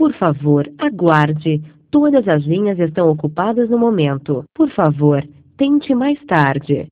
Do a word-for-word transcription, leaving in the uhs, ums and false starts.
Por favor, aguarde. Todas as linhas estão ocupadas no momento. Por favor, tente mais tarde.